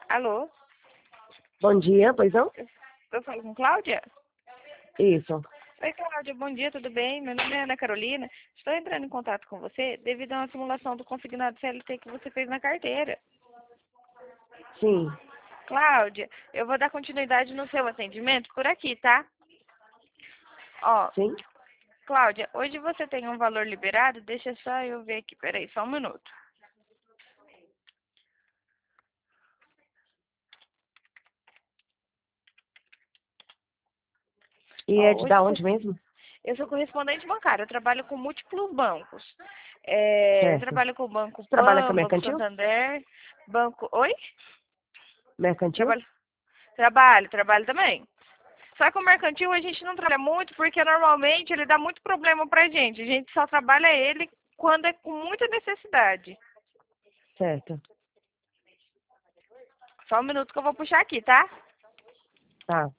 Alô? Bom dia, pois não? Eu falo com Cláudia? Isso. Oi, Cláudia, bom dia, tudo bem? Meu nome é Ana Carolina. Estou entrando em contato com você devido a uma simulação do consignado CLT que você fez na carteira. Sim. Cláudia, eu vou dar continuidade no seu atendimento por aqui, tá? Ó, Sim. Cláudia, hoje você tem um valor liberado, deixa só eu ver aqui, peraí, só um minuto. E é Ó, de hoje da onde mesmo? eu sou correspondente bancário, eu trabalho com múltiplos bancos. Eu Certo. trabalho com o Banco Você trabalha com Pan, Banco mercantil? Santander, Banco... Oi? Mercantil? Trabalho, trabalho também. Só que o mercantil a gente não trabalha muito porque normalmente ele dá muito problema pra gente. A gente só trabalha ele quando é com muita necessidade. Certo. Só um minuto que eu vou puxar aqui, tá? Tá.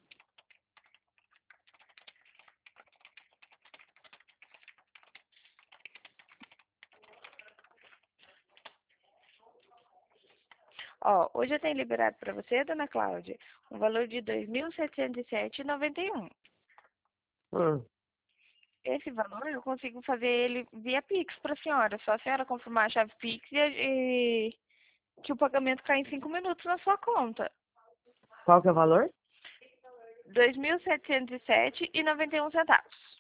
Ó, hoje eu tenho liberado para você, dona Cláudia, um valor de R$ 2.707,91. Hum. Esse valor eu consigo fazer ele via Pix para a senhora. Só a senhora confirmar a chave Pix e que o pagamento cai em 5 minutos na sua conta. Qual que é o valor? R$ 2.707,91.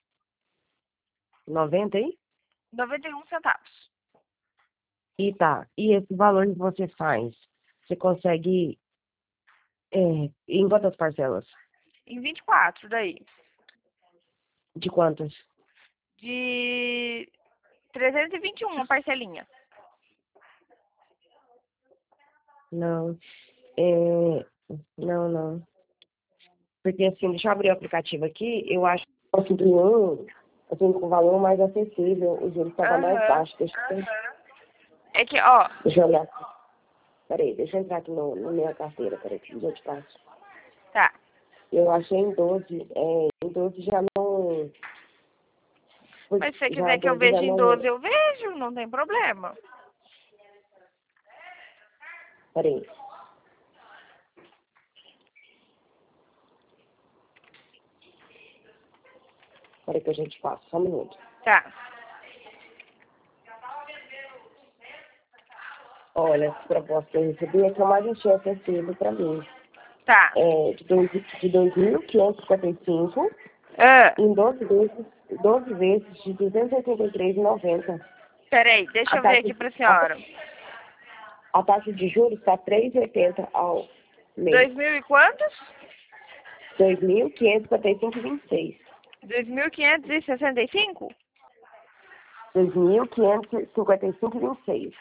90 aí? 91 centavos. E tá. E esse valor que você faz, você consegue em quantas parcelas? Em 24 daí. De quantas? De 321 uma parcelinha. Não. É... Não, não. Porque assim, deixa eu abrir o aplicativo aqui, eu acho que eu consegui um, assim, com valor mais acessível, o juros estava mais Aham. baixo. É que, ó, Deixa eu olhar aqui. Peraí, deixa eu entrar aqui na minha carteira, peraí, que eu te passo. tá. Eu achei em 12, em 12 já não. Mas se você Já quiser que eu 12 já veja em não. 12, eu vejo, não tem problema. Peraí. Peraí que a gente passa, só um minuto. Tá. Olha, essa proposta que eu recebi é que eu mais achei acessível para mim. Tá. É de 2.555 Ah, em 12 vezes de 283,90. peraí, deixa A eu ver taxa, aqui pra a, senhora. a taxa de juros está 3,80 ao mês. 2.000 e quantos? 2.555,26. 2.565? 2.555,26.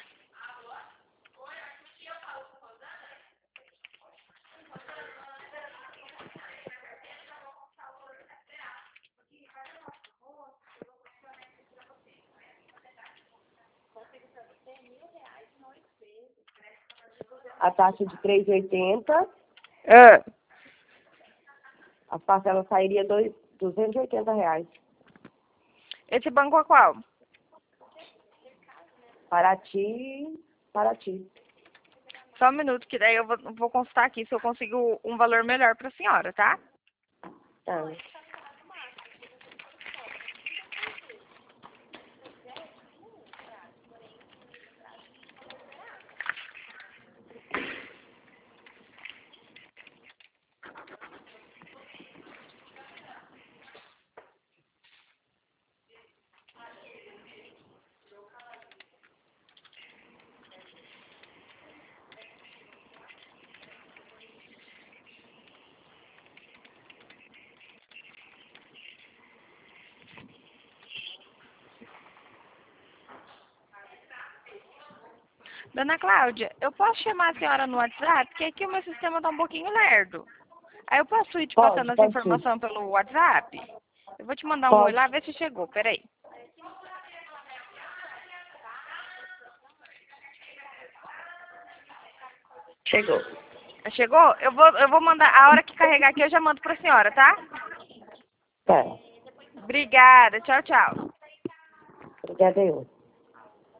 A taxa de 3,80, Ah, a parcela sairia R$ 280. esse banco é qual? Paraty. Só um minuto, que daí eu vou consultar aqui se eu consigo um valor melhor pra senhora, tá? Tá. Dona Cláudia, eu posso chamar a senhora no WhatsApp? Porque aqui o meu sistema tá um pouquinho lerdo. Aí eu posso ir te passando essa Pode sim. informação pelo WhatsApp? Eu vou te mandar um oi Pode. lá, ver se chegou. Peraí. Chegou. Chegou? Eu vou mandar, a hora que carregar aqui eu já mando pra senhora, tá? Tá. Obrigada. Tchau, tchau. Obrigada, eu.